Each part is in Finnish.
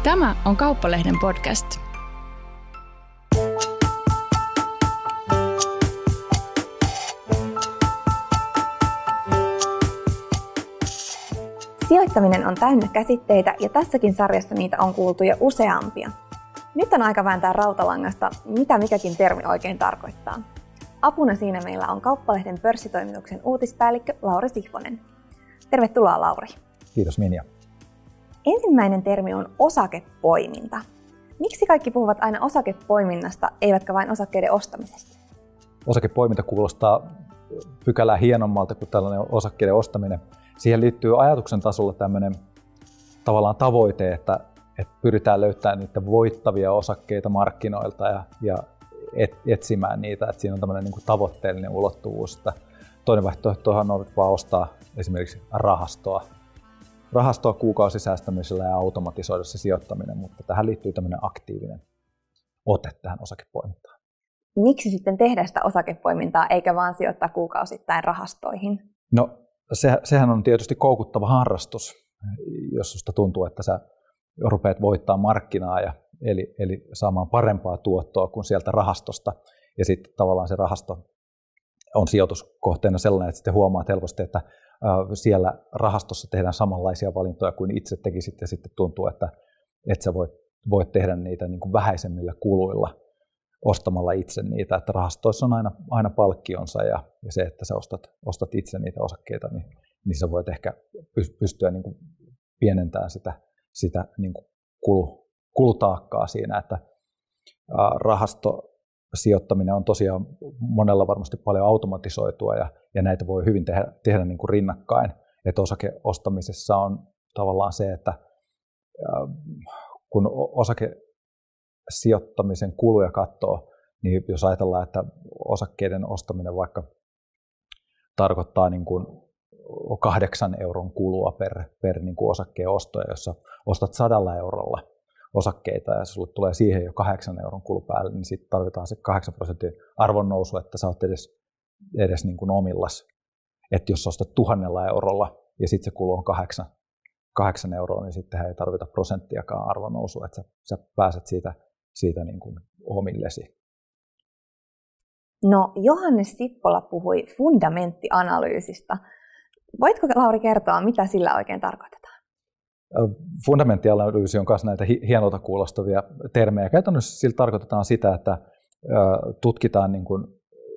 Tämä on Kauppalehden podcast. Sijoittaminen on täynnä käsitteitä ja tässäkin sarjassa niitä on kuultu jo useampia. Nyt on aika vääntää rautalangasta, mitä mikäkin termi oikein tarkoittaa. Apuna siinä meillä on Kauppalehden pörssitoimituksen uutispäällikkö Lauri Sihvonen. Tervetuloa, Lauri. Kiitos, Minja. Ensimmäinen termi on osakepoiminta. Miksi kaikki puhuvat aina osakepoiminnasta, eivätkä vain osakkeiden ostamisesta? Osakepoiminta kuulostaa pykälää hienommalta kuin tällainen osakkeiden ostaminen. Siihen liittyy ajatuksen tasolla tämmöinen tavallaan tavoite, että pyritään löytämään niitä voittavia osakkeita markkinoilta ja etsimään niitä. Että siinä on tämmöinen niin kuin tavoitteellinen ulottuvuus. Että toinen vaihtoehto on vaan ostaa esimerkiksi rahastoa kuukausisäästämisellä ja automatisoida se sijoittaminen, mutta tähän liittyy tämmöinen aktiivinen ote tähän osakepoimintaan. Miksi sitten tehdä sitä osakepoimintaa eikä vaan sijoittaa kuukausittain rahastoihin? No sehän on tietysti koukuttava harrastus, jos susta tuntuu, että sä rupeat voittaa markkinaa eli saamaan parempaa tuottoa kuin sieltä rahastosta. Ja sitten tavallaan se rahasto on sijoituskohteena sellainen, että sitten huomaat helposti, että siellä rahastossa tehdään samanlaisia valintoja kuin itse tekisit, ja sitten tuntuu, että sä voit tehdä niitä niin kuin vähäisemmillä kuluilla ostamalla itse niitä. Että rahastoissa on aina palkkionsa, ja se, että sä ostat itse niitä osakkeita, niin sä voit ehkä pystyä niin kuin pienentämään sitä niin kuin kulutaakkaa siinä, että rahastosijoittaminen on tosiaan monella varmasti paljon automatisoitua ja näitä voi hyvin tehdä niin kuin rinnakkain. Että osakeostamisessa on tavallaan se, että kun osakesijoittamisen kuluja katsoo, niin jos ajatellaan, että osakkeiden ostaminen vaikka tarkoittaa niin kuin 8 euron kulua per niin kuin osakkeen ostoja, jossa ostat 100 eurolla osakkeita ja sulle tulee siihen jo 8 euron kulu päälle, niin sitten tarvitaan se 8% arvonnousu, että sä oot edes niin kuin omillas. Että jos ostat 1000 eurolla ja sitten se kulu on 8 euroa, niin sittenhän ei tarvita prosenttiakaan arvonnousua, että sä pääset siitä niin kuin omillesi. No, Johannes Sippola puhui fundamenttianalyysistä. Voitko, Lauri, kertoa, mitä sillä oikein tarkoitetaan? Fundamenttianalyysi on myös näitä hienolta kuulostavia termejä. Käytännössä sillä tarkoitetaan sitä, että tutkitaan niin kuin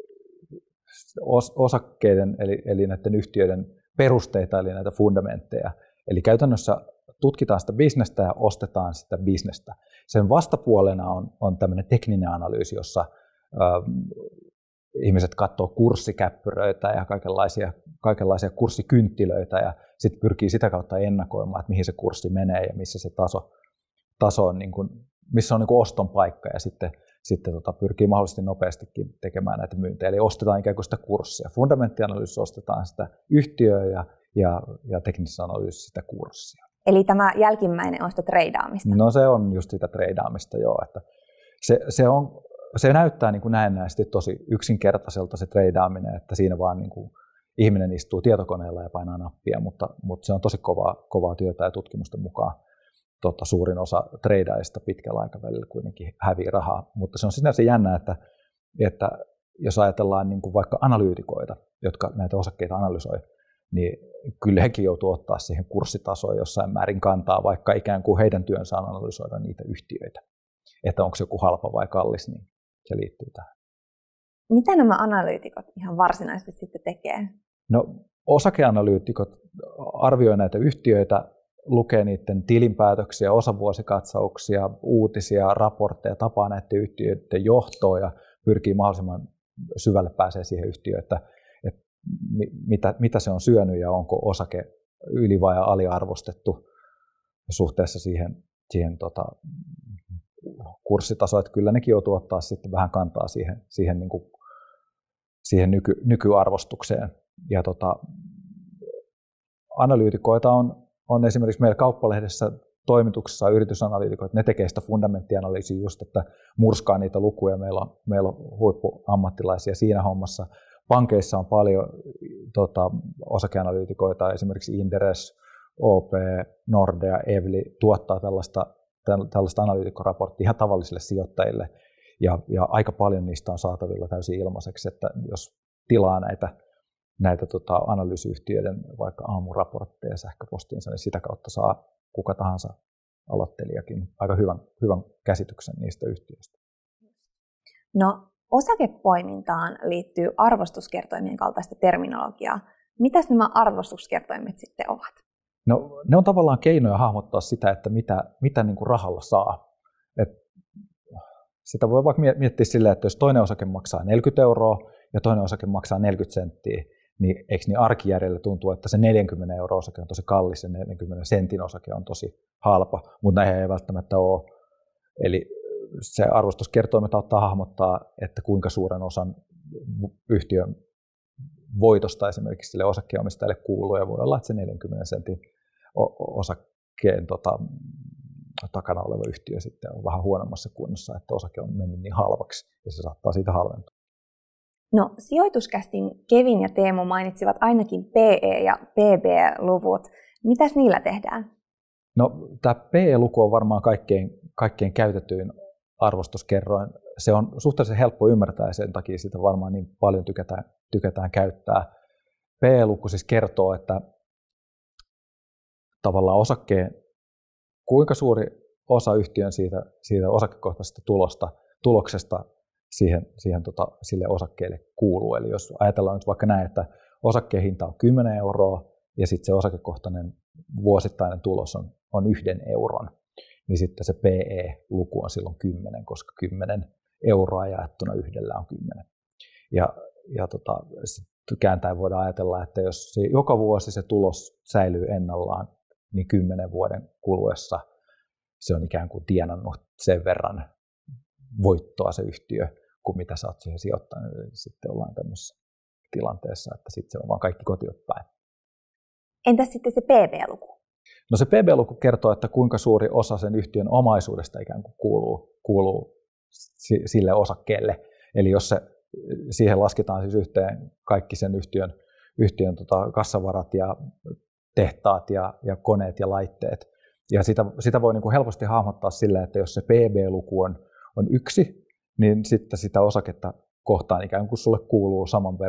osakkeiden eli näiden yhtiöiden perusteita, eli näitä fundamentteja. Eli käytännössä tutkitaan sitä bisnestä ja ostetaan sitä bisnestä. Sen vastapuolena on tämmöinen tekninen analyysi, jossa ihmiset katsoo kurssikäppyröitä ja kaikenlaisia kurssikynttilöitä ja sitten pyrkii sitä kautta ennakoimaan, että mihin se kurssi menee ja missä se taso on, niin kuin, missä on niin kuin oston paikka ja sitten pyrkii mahdollisesti nopeastikin tekemään näitä myyntejä. Eli ostetaan ikään kuin sitä kurssia. Fundamenttianalyysissä ostetaan sitä yhtiöä ja teknisessä analyysissä sitä kurssia. Eli tämä jälkimmäinen on sitä treidaamista? No se on just sitä treidaamista, joo. Että se näyttää niin kuin näennäisesti tosi yksinkertaiselta se treidaaminen, että siinä vaan niin kuin ihminen istuu tietokoneella ja painaa nappia, mutta se on tosi kovaa työtä ja tutkimusten mukaan suurin osa treidaajista pitkällä aikavälillä kuitenkin hävii rahaa. Mutta se on sinänsä jännä, että jos ajatellaan niin kuin vaikka analyytikoita, jotka näitä osakkeita analysoi, niin kyllä hekin joutuu ottaa siihen kurssitasoon jossain määrin kantaa, vaikka ikään kuin heidän työnsä on analysoida niitä yhtiöitä. Että onko se joku halpa vai kallis, niin se liittyy tähän. Mitä nämä analyytikot ihan varsinaisesti sitten tekee? No, osakeanalyytikot arvioi näitä yhtiöitä, lukee niiden tilinpäätöksiä, osavuosikatsauksia, uutisia, raportteja, tapaa näiden yhtiöiden johtoa ja pyrkii mahdollisimman syvälle pääsee siihen yhtiöön, että mitä se on syönyt ja onko osake yli- vai aliarvostettu suhteessa siihen kurssitasoon, että kyllä nekin joutuu ottaa sitten vähän kantaa siihen, niin kuin, siihen nykyarvostukseen. Ja analyytikoita on esimerkiksi meillä Kauppalehdessä toimituksessa yritysanalyytikoita, ne tekee sitä fundamenttianalyysiä just, että murskaa niitä lukuja. Meillä on huippuammattilaisia siinä hommassa. Pankeissa on paljon osakeanalyytikoita, esimerkiksi Inderes, OP, Nordea, Evli tuottaa tällaista analyytikkoraporttia ihan tavallisille sijoittajille, ja aika paljon niistä on saatavilla täysin ilmaiseksi, että jos tilaa näitä analyysiyhtiöiden vaikka aamuraportteja sähköpostiinsa, niin sitä kautta saa kuka tahansa aloittelijakin aika hyvän käsityksen niistä yhtiöistä. No, osakepoimintaan liittyy arvostuskertoimien kaltaista terminologiaa. Mitäs nämä arvostuskertoimet sitten ovat? No, ne on tavallaan keinoja hahmottaa sitä, että mitä niin kuin rahalla saa. Sitä voi vaikka miettiä silleen, että jos toinen osake maksaa 40 € ja toinen osake maksaa 40 senttiä, niin eikö niin arkijärjellä tuntuu, että se 40 € osake on tosi kallis ja 40 sentin osake on tosi halpa, mutta näin ei välttämättä ole. Eli se arvostuskertoimet auttaa hahmottaa, että kuinka suuren osan yhtiön voitosta esimerkiksi sille osakkeenomistajalle kuuluu, ja voi olla, että se 40 sentin osakkeen takana oleva yhtiö sitten on vähän huonommassa kunnossa, että osake on mennyt niin halvaksi, ja se saattaa siitä halventua. No, sijoituskästin Kevin ja Teemu mainitsivat ainakin PE- ja PB-luvut. Mitäs niillä tehdään? No, tämä PE-luku on varmaan kaikkein käytetyin arvostuskerroin. Se on suhteellisen helppo ymmärtää, ja sen takia sitä varmaan niin paljon tykätään käyttää. PE-luku siis kertoo, että tavallaan osakkeen, kuinka suuri osa yhtiön siitä osakekohtaisesta tuloksesta sille osakkeelle kuuluu. Eli jos ajatellaan nyt vaikka näin, että osakkeen hinta on 10 € ja sitten se osakekohtainen vuosittainen tulos on 1 euron, niin sitten se PE-luku on silloin 10, koska 10 € jaettuna 1 on 10. Ja kääntäen voidaan ajatella, että jos joka vuosi se tulos säilyy ennallaan, niin 10 vuoden kuluessa se on ikään kuin tienannut sen verran voittoa se yhtiö, kuin mitä sä oot siihen sijoittanut. Sitten ollaan tämmöisessä tilanteessa, että sitten se on vaan kaikki kotioppäin. Entäs sitten se PB-luku? No se PB-luku kertoo, että kuinka suuri osa sen yhtiön omaisuudesta ikään kuin kuuluu sille osakkeelle. Eli jos siihen lasketaan siis yhteen kaikki sen yhtiön kassavarat ja tehtaat ja koneet ja laitteet. Ja sitä voi niin kuin helposti hahmottaa sillä, että jos se PB-luku on 1, niin sitten sitä osaketta kohtaan ikään kuin sulle kuuluu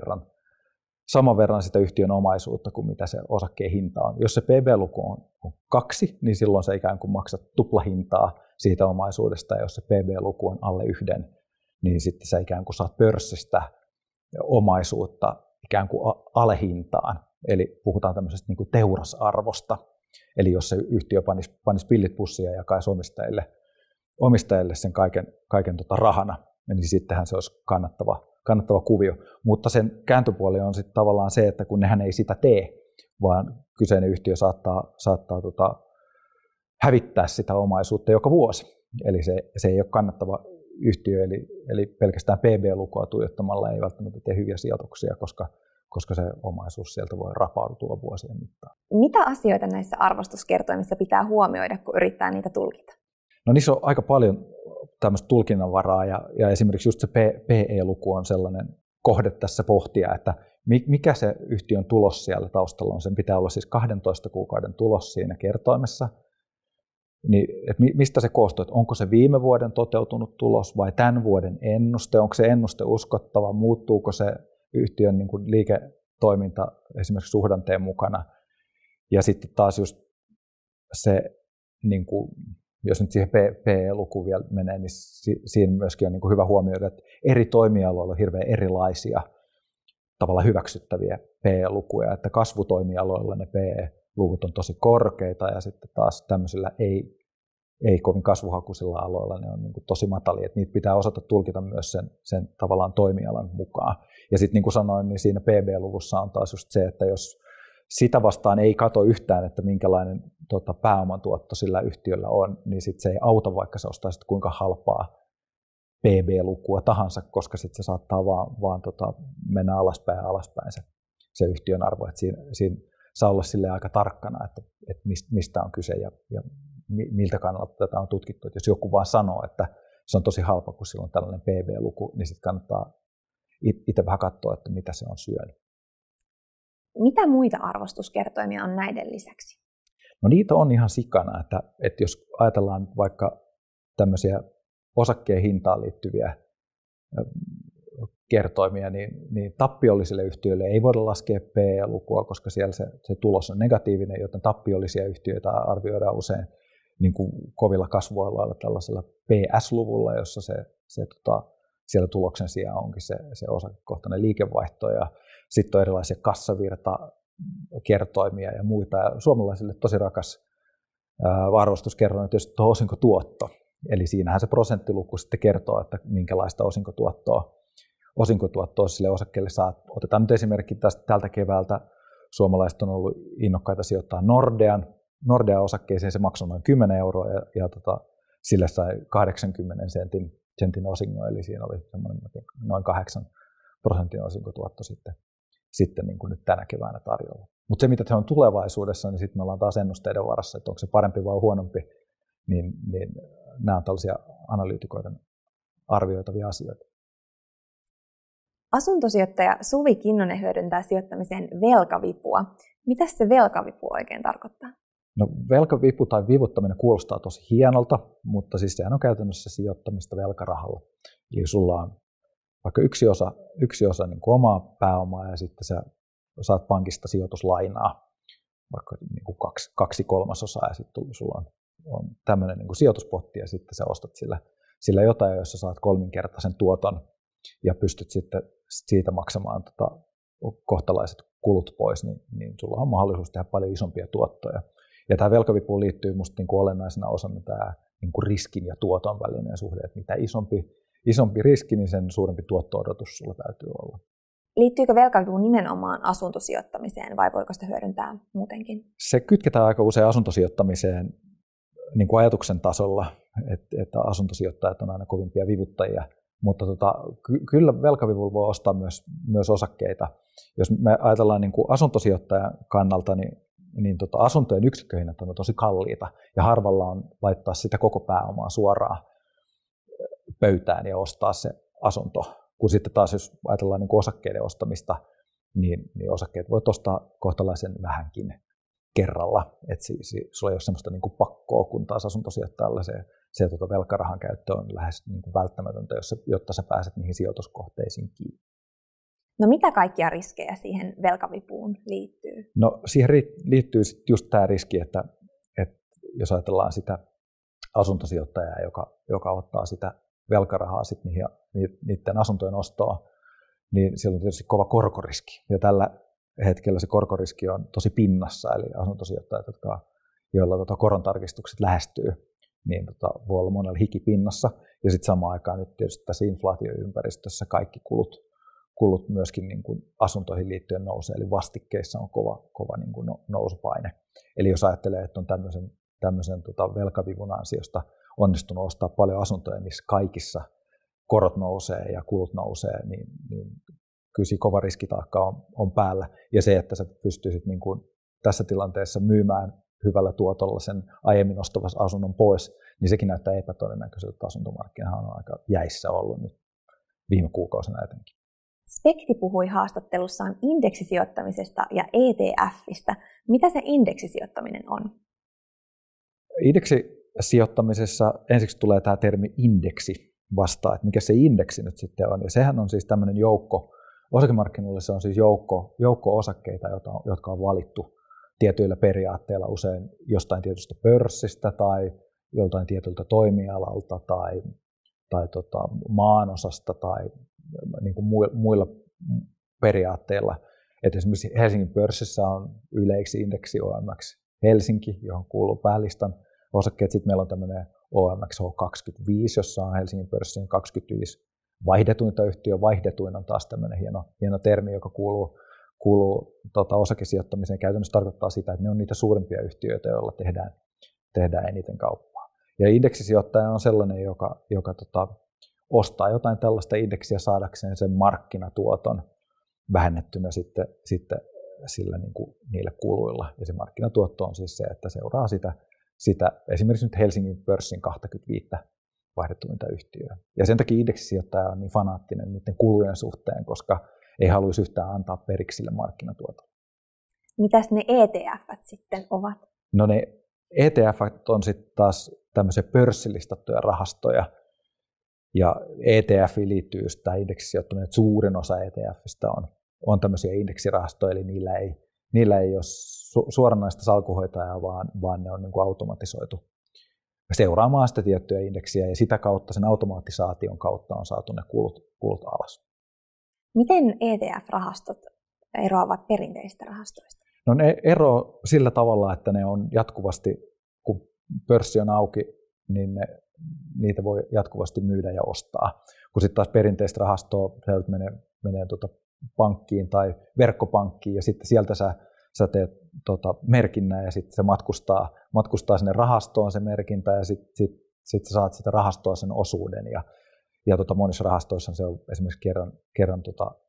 saman verran sitä yhtiön omaisuutta kuin mitä se osakkeen hinta on. Jos se PB-luku on 2, niin silloin se ikään kuin maksat tuplahintaa siitä omaisuudesta, ja jos se PB-luku on alle 1, niin sitten sä ikään kuin saat pörssistä omaisuutta ikään kuin alehintaan. Eli puhutaan tämmöisestä niin kuin teurasarvosta. Eli jos se yhtiö panisi pillit pussiin ja jakaisi omistajille sen kaiken rahana, niin sittenhän se olisi kannattava kuvio. Mutta sen kääntöpuoli on sitten tavallaan se, että kun nehän ei sitä tee, vaan kyseinen yhtiö saattaa hävittää sitä omaisuutta joka vuosi. Eli se ei ole kannattava yhtiö, eli pelkästään PB-lukua tuijottamalla ei välttämättä tee hyviä sijoituksia, koska se omaisuus sieltä voi rapautua vuosien mittaan. Mitä asioita näissä arvostuskertoimissa pitää huomioida, kun yrittää niitä tulkita? No niissä on aika paljon tämmöistä tulkinnanvaraa, ja esimerkiksi just se PE-luku on sellainen kohde tässä pohtia, että mikä se yhtiön tulos siellä taustalla on. Sen pitää olla siis 12 kuukauden tulos siinä kertoimessa. Niin, että mistä se koostuu, että onko se viime vuoden toteutunut tulos vai tämän vuoden ennuste, onko se ennuste uskottava, muuttuuko se yhtiön niin kuin liiketoiminta esimerkiksi suhdanteen mukana. Ja sitten taas just se, niin kuin, jos nyt siihen PE-lukuun vielä menee, niin siinä myöskin on niin kuin hyvä huomioida, että eri toimialoilla on hirveän erilaisia tavalla hyväksyttäviä PE-lukuja, että kasvutoimialoilla ne PE-luvut on tosi korkeita, ja sitten taas tämmöisillä ei kovin kasvuhakuisilla aloilla ne on niin kuin tosi matalia, että niitä pitää osata tulkita myös sen tavallaan toimialan mukaan. Ja sitten niin kuin sanoin, niin siinä PB-luvussa on taas just se, että jos sitä vastaan ei kato yhtään, että minkälainen pääoman tuotto sillä yhtiöllä on, niin sitten se ei auta, vaikka sä ostaisit kuinka halpaa PB-lukua tahansa, koska sitten se saattaa vaan mennä alaspäin se yhtiön arvo. Et siinä saa olla silleen aika tarkkana, että mistä on kyse ja miltä kannalta tätä on tutkittu. Et jos joku vaan sanoo, että se on tosi halpa, kun sillä on tällainen PB-luku, niin sitten kannattaa itse vähän katsoa, että mitä se on syönyt. Mitä muita arvostuskertoimia on näiden lisäksi? No niitä on ihan sikana, että jos ajatellaan vaikka tämmöisiä osakkeen hintaan liittyviä kertoimia, niin tappiollisille yhtiöille ei voida laskea PE-lukua, koska siellä se tulos on negatiivinen, joten tappiollisia yhtiöitä arvioidaan usein niin kuin kovilla kasvualoilla tällaisella PS-luvulla, jossa siellä tuloksen sijaan onkin se osakekohtainen liikevaihto, ja sitten on erilaisia kassavirtakertoimia ja muita. Ja suomalaisille tosi rakas arvostuskerroin on tietysti osinkotuotto, eli siinähän se prosenttiluku sitten kertoo, että minkälaista osinkotuottoa sille osakkeelle saa. Otetaan nyt esimerkki tältä keväältä. Suomalaiset on ollut innokkaita sijoittaa Nordea-osakkeeseen, se maksoi noin 10 euroa ja sille sai 80 sentin osingon, eli siinä oli noin 8% osinkotuotto sitten niin kuin nyt tänä keväänä tarjolla. Mutta se, mitä se on tulevaisuudessa, niin sitten me ollaan taas ennusteiden varassa, että onko se parempi vai huonompi, niin nämä on tällaisia analyytikoiden arvioitavia asioita. Asuntosijoittaja Suvi Kinnunen hyödyntää sijoittamiseen velkavipua. Mitä se velkavipu oikein tarkoittaa? No, velkavipu tai vivuttaminen kuulostaa tosi hienolta, mutta siis sehän on käytännössä sijoittamista velkarahalla. Eli sulla on vaikka yksi osa niin kuin omaa pääomaa ja sitten sä saat pankista sijoituslainaa, vaikka niin kuin 2/3 ja sitten sulla on tämmöinen niin kuin sijoituspotti ja sitten sä ostat sillä jotain, jossa saat 3-kertaisen tuoton ja pystyt sitten siitä maksamaan kohtalaiset kulut pois, niin sulla on mahdollisuus tehdä paljon isompia tuottoja. Ja tämä velkavipuun liittyy minusta niin kuin olennaisena osana tämä niin kuin riskin ja tuoton välinen suhde, että mitä isompi riski, niin sen suurempi tuotto-odotus sulla täytyy olla. Liittyykö velkavipu nimenomaan asuntosijoittamiseen vai voiko sitä hyödyntää muutenkin? Se kytketään aika usein asuntosijoittamiseen niin kuin ajatuksen tasolla, että asuntosijoittajat on aina kovimpia vivuttajia, mutta kyllä velkavivulla voi ostaa myös osakkeita. Jos me ajatellaan niin kuin asuntosijoittajan kannalta, niin asuntojen yksikköhinnat on tosi kalliita ja harvalla on laittaa sitä koko pääomaa suoraan pöytään ja ostaa se asunto. Kun sitten taas jos ajatellaan niin kuin osakkeiden ostamista, niin osakkeet voit ostaa kohtalaisen vähänkin kerralla. Että sulla ei ole sellaista niin kuin pakkoa, kun taas asuntosijoittajalla se velkarahan käyttö on lähes niin kuin välttämätöntä, jotta sä pääset niihin sijoituskohteisiin kiinni. No mitä kaikkia riskejä siihen velkavipuun liittyy? No siihen liittyy just tämä riski, että jos ajatellaan sitä asuntosijoittajaa, joka ottaa sitä velkarahaa sitten niiden asuntojen ostoon, niin siellä on tietysti kova korkoriski. Ja tällä hetkellä se korkoriski on tosi pinnassa, eli asuntosijoittajat, joilla korontarkistukset lähestyy, niin voi olla monella hikipinnassa. Ja sitten samaan aikaan nyt tietysti tässä inflaatioympäristössä kaikki kulut myöskin niin kuin asuntoihin liittyen nousee, eli vastikkeissa on kova niin kuin nousupaine. Eli jos ajattelee, että on tämmöisen velkavivun ansiosta onnistunut ostaa paljon asuntoja, missä kaikissa korot nousee ja kulut nousee, niin kyllä siinä kova riskitaakka on päällä. Ja se, että sä pystyisit niin kuin tässä tilanteessa myymään hyvällä tuotolla sen aiemmin ostavassa asunnon pois, niin sekin näyttää epätodennäköiseltä, että asuntomarkkinahan on aika jäissä ollut nyt viime kuukausina etenkin. Spekti puhui haastattelussaan indeksisijoittamisesta ja ETFistä. Mitä se indeksisijoittaminen on? Indeksisijoittamisessa ensiksi tulee tämä termi indeksi vastaan, että mikä se indeksi nyt sitten on. Ja sehän on siis tämmöinen osakemarkkinoilla se on siis joukko osakkeita, jotka on valittu tietyillä periaatteilla usein jostain tietystä pörssistä tai joltain tietyltä toimialalta tai maanosasta tai niin kuin muilla periaatteilla. Et esimerkiksi Helsingin pörssissä on yleiksi indeksi OMX Helsinki, johon kuuluu päälistan osakkeet. Sitten meillä on tämmöinen OMX H25, jossa on Helsingin pörssin 25 vaihdetuinta yhtiöä. Vaihdetuin on taas tämmöinen hieno termi, joka kuuluu osakesijoittamiseen. Käytännössä tarkoittaa sitä, että ne on niitä suurimpia yhtiöitä, joilla tehdään eniten kauppaa. Ja indeksisijoittaja on sellainen, joka ostaa jotain tällaista indeksiä saadakseen sen markkinatuoton vähennettynä sitten sillä niin kuin niille kuluilla. Ja se markkinatuotto on siis se, että seuraa sitä esimerkiksi nyt Helsingin pörssin 25 vaihdetuinta yhtiöä. Ja sen takia indeksisijoittaja on niin fanaattinen niiden kulujen suhteen, koska ei haluaisi yhtään antaa periksi sille markkinatuotolle. Mitäs ne ETF:t sitten ovat? No ne ETF on sitten taas tämmöisiä pörssilistattuja rahastoja, ja ETFiin liittyy just tämä indeksisijoittaminen, että suurin osa ETFistä on tämmöisiä indeksirahastoja, eli niillä ei ole suoranaista salkuhoitajaa, vaan ne on niin kuin automatisoitu seuraamaan sitä tiettyä indeksiä, ja sitä kautta sen automatisaation kautta on saatu ne kulut alas. Miten ETF-rahastot eroavat perinteisistä rahastoista? No ne eroavat sillä tavalla, että ne on jatkuvasti, kun pörssi on auki, niin niitä voi jatkuvasti myydä ja ostaa. Kun sitten taas perinteistä rahastoa menee pankkiin tai verkkopankkiin, ja sitten sieltä sä teet merkinnän, ja sitten se matkustaa sinne rahastoon se merkintä, ja sitten sä saat sitä rahastoa sen osuuden. Ja monissa rahastoissa se on esimerkiksi kerran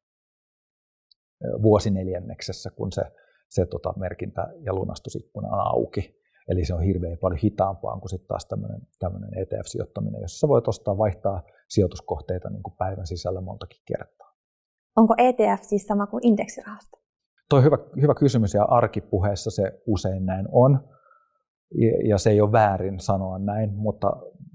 vuosineljänneksessä, kun se merkintä ja lunastusikkuna on auki. Eli se on hirveän paljon hitaampaa kuin sitten taas tämmöinen ETF-sijoittaminen, jossa sä voit vaihtaa sijoituskohteita niin kuin päivän sisällä montakin kertaa. Onko ETF siis sama kuin indeksirahasto? Tuo on hyvä kysymys, ja arkipuheessa se usein näin on. Ja se ei ole väärin sanoa näin, mutta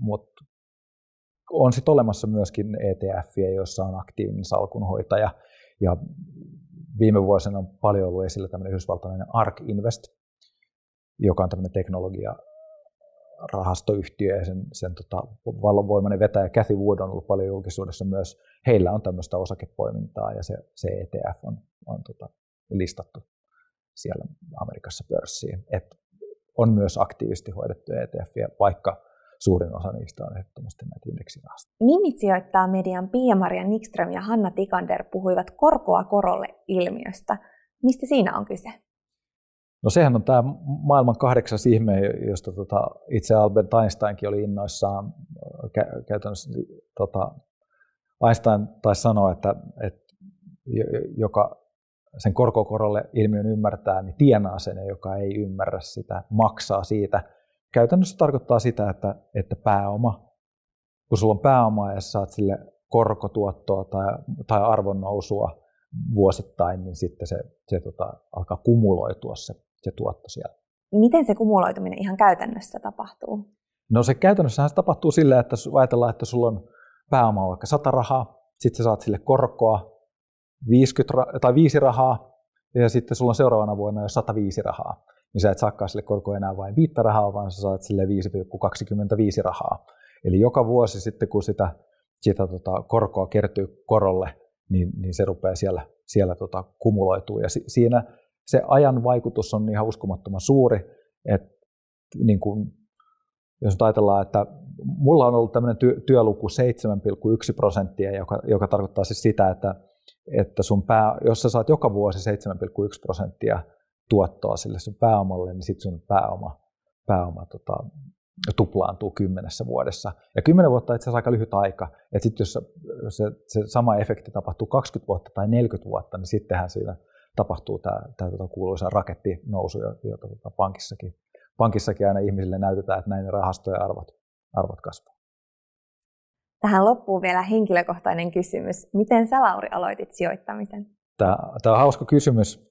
on sitten olemassa myöskin ETF:iä, joissa on aktiivinen salkunhoitaja. Ja viime vuosina on paljon ollut esillä tämmöinen yhdysvaltalainen ARK Invest, joka on tämmöinen teknologiarahastoyhtiö, ja sen vallanvoimainen vetäjä Cathie Wood on ollut paljon julkisuudessa myös. Heillä on tämmöistä osakepoimintaa, ja se ETF on listattu siellä Amerikassa pörssiin. Et on myös aktiivisesti hoidettu ETF:iä, vaikka suurin osa niistä on ehdottomasti näitä indeksirahastoja. Nimit sijoittaa median Pia-Maria Nikström ja Hanna Tikander puhuivat korkoa korolle -ilmiöstä. Mistä siinä on kyse? No sehän on tämä maailman 8. ihme, josta itse Albert Einsteinkin oli innoissaan. Käytännössä Einstein taisi sanoa, että joka sen korkokorolle ilmiön ymmärtää, niin tienaa sen, ja joka ei ymmärrä sitä, maksaa siitä. Käytännössä tarkoittaa sitä, että pääoma, kun sulla on pääomaa ja saat sille korkotuottoa tai arvonnousua vuosittain, niin sitten se alkaa kumuloitua se tuotto siellä. Miten se kumuloituminen ihan käytännössä tapahtuu? No se käytännössähän se tapahtuu sillä, että ajatellaan, että sulla on pääoma vaikka 100 rahaa, sitten sä saat sille korkoa 5 rahaa, ja sitten sulla on seuraavana vuonna jo 105 rahaa. Niin sä et saakaan sille korkoa enää vain 5 rahaa, vaan sä saat sille 5,25 rahaa. Eli joka vuosi sitten, kun sitä korkoa kertyy korolle, niin se rupeaa siellä kumuloituu. Ja siinä se ajan vaikutus on ihan uskomattoman suuri. Että niin kun, jos ajatellaan, että mulla on ollut tämmöinen työluku 7,1%, joka tarkoittaa siis sitä, että jos sä saat joka vuosi 7,1% tuottoa sille sun pääomalle, niin sitten sun pääoma tuplaantuu 10 vuodessa. Ja 10 vuotta on itse asiassa aika lyhyt aika. Et sit jos se sama efekti tapahtuu 20 vuotta tai 40 vuotta, niin sittenhän siinä tapahtuu tämä kuuluisa rakettinousu, jota pankissakin aina ihmisille näytetään, että näin rahastojen arvot kasvaa. Tähän loppuu vielä henkilökohtainen kysymys. Miten sä, Lauri, aloitit sijoittamisen? Tämä on hauska kysymys.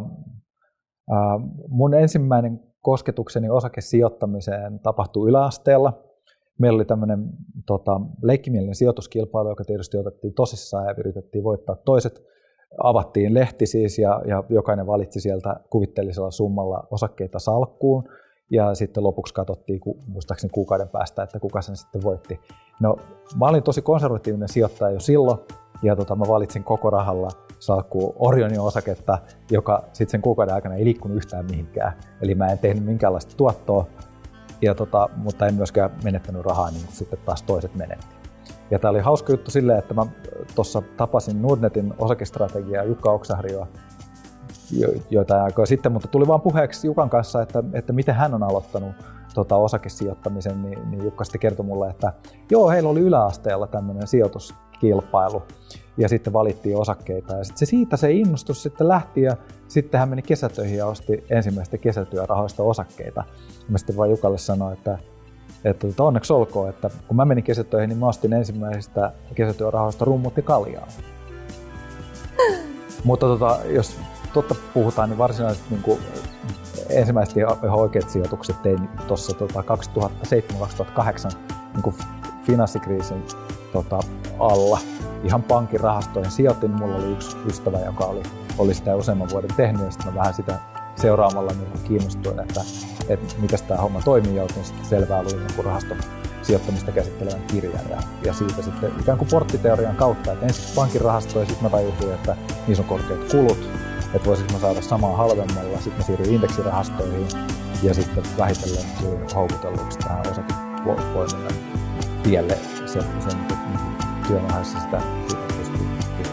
Mun ensimmäinen kosketukseni osakesijoittamiseen tapahtui yläasteella. Meillä oli tämmöinen leikkimielinen sijoituskilpailu, joka tietysti otettiin tosissaan ja yritettiin voittaa toiset. Avattiin lehti siis, ja jokainen valitsi sieltä kuvitteellisella summalla osakkeita salkkuun. Ja sitten lopuksi katsottiin muistaakseni kuukauden päästä, että kuka sen sitten voitti. No, mä olin tosi konservatiivinen sijoittaja jo silloin, ja mä valitsin koko rahalla salkkuun Orionin osaketta, joka sitten sen kuukauden aikana ei liikkunut yhtään mihinkään. Eli mä en tehnyt minkäänlaista tuottoa, mutta en myöskään menettänyt rahaa, niin sitten taas toiset menetti. Ja tää oli hauska juttu silleen, että mä tuossa tapasin Nordnetin osakestrategiaa Jukka Oksaharjoa joitain aikoja sitten, mutta tuli vaan puheeksi Jukan kanssa, että miten hän on aloittanut osakesijoittamisen, niin Jukka sitten kertoi mulle, että joo, heillä oli yläasteella tämmöinen sijoituskilpailu, ja sitten valittiin osakkeita, ja sitten siitä se innostus sitten lähti, ja sitten hän meni kesätöihin ja osti ensimmäistä kesätyörahoista osakkeita. Mä sitten vaan Jukalle sanoin, että onneksi olkoon, että kun mä menin kesätöihin, niin mä ostin ensimmäisestä kesätyörahoista rummutikaljaa. Mutta jos totta puhutaan, niin varsinaisesti ensimmäiset ihan oikeat sijoitukset tein tuossa 2007-2008 niin finanssikriisin alla. Ihan pankin rahastoihin sijoitin. Mulla oli yksi ystävä, joka oli sitä useamman vuoden tehnyt, ja sitten mä vähän sitä seuraamalla niin kiinnostuin, että miten tämä homma toimii, ja otin sitten selvää, luin niin rahaston sijoittamista käsittelevän kirjan, ja siitä sitten ikään kuin porttiteorian kautta, että ensin pankin rahastoja, sitten mä tajusin, että niissä on korkeat kulut, että voisinko mä saada samaa halvemmalla, sitten mä siirryin indeksirahastoihin, ja sitten vähitellen tulin houkutelluksi tähän osakepoiminnan tielle sen työn ohessa sitä pystyy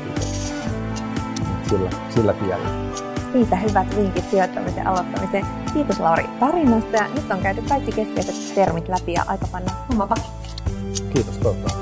sillä tiellä. Siitä hyvät vinkit sijoittamisen aloittamiseen. Kiitos Lauri tarinasta, ja nyt on käyty kaikki keskeiset termit läpi ja aika panna homma pakettiin. Kiitos, toivottavasti.